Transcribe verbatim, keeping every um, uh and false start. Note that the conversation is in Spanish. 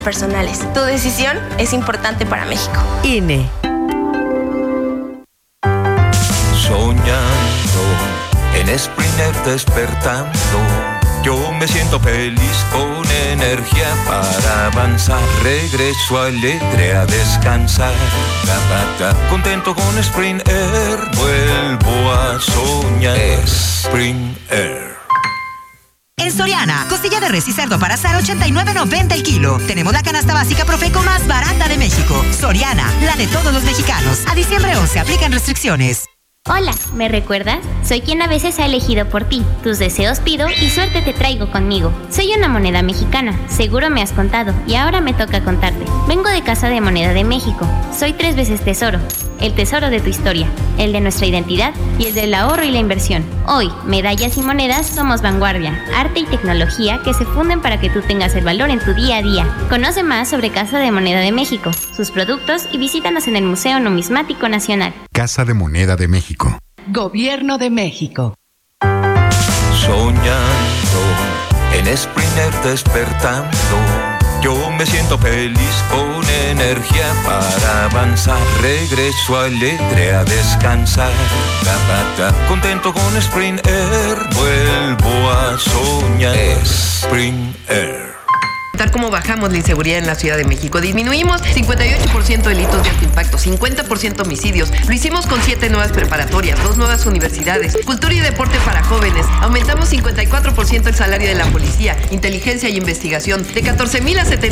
personales. Tu decisión es importante para México. I N E. Soñando en Springer despertando, yo me siento feliz con energía para avanzar. Regreso alegre a descansar. Contento con Spring Air, vuelvo a soñar. Spring Air. En Soriana, costilla de res y cerdo para asar ochenta y nueve noventa el kilo. Tenemos la canasta básica Profeco más barata de México. Soriana, la de todos los mexicanos. A diciembre once aplican restricciones. Hola, ¿me recuerdas? Soy quien a veces ha elegido por ti. Tus deseos pido y suerte te traigo conmigo. Soy una moneda mexicana, seguro me has contado, y ahora me toca contarte. Vengo de Casa de Moneda de México. Soy tres veces tesoro. El tesoro de tu historia, el de nuestra identidad y el del ahorro y la inversión. Hoy, medallas y monedas somos vanguardia, arte y tecnología que se funden para que tú tengas el valor en tu día a día. Conoce más sobre Casa de Moneda de México, sus productos y visítanos en el Museo Numismático Nacional. Casa de Moneda de México. Gobierno de México. Soñando en Springer despertando, yo me siento feliz con energía para avanzar. Regreso alegre a descansar. Contento con Spring Air, vuelvo a soñar. Spring Air. Cómo bajamos la inseguridad en la Ciudad de México. Disminuimos cincuenta y ocho por ciento delitos de alto impacto, cincuenta por ciento homicidios. Lo hicimos con siete nuevas preparatorias, dos nuevas universidades, cultura y deporte para jóvenes. Aumentamos cincuenta y cuatro por ciento el salario de la policía, inteligencia y investigación, de catorce mil a setenta.